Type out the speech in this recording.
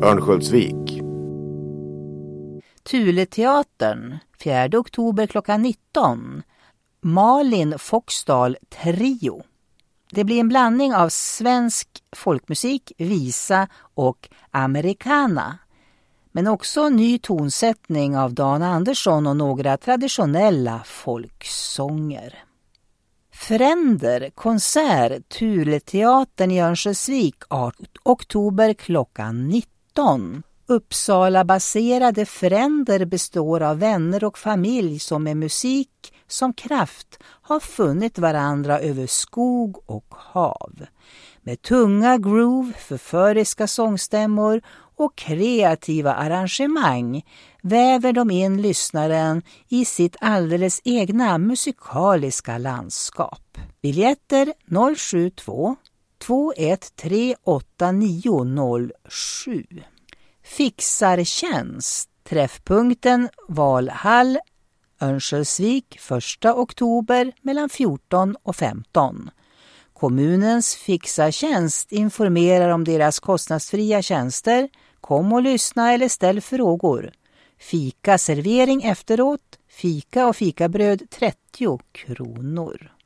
Örnsköldsvik. Tuleteatern, 4 oktober klockan 19. Malin Foxdal Trio. Det blir en blandning av svensk folkmusik, visa och americana. Men också ny tonsättning av Dan Andersson och några traditionella folksånger. Fränder, konsert, Tuleteatern i Örnsköldsvik, 18 oktober klockan 19. Uppsala-baserade Fränder består av vänner och familj som med musik som kraft har funnit varandra över skog och hav. Med tunga groove, förföriska sångstämmor och kreativa arrangemang väver de in lyssnaren i sitt alldeles egna musikaliska landskap. Biljetter 072 213 8907. Fixartjänst. Träffpunkten Valhall, Örnsköldsvik 1 oktober mellan 14 och 15. Kommunens fixartjänst informerar om deras kostnadsfria tjänster. Kom och lyssna eller ställ frågor. Fika servering efteråt. Fika och fikabröd 30 kronor.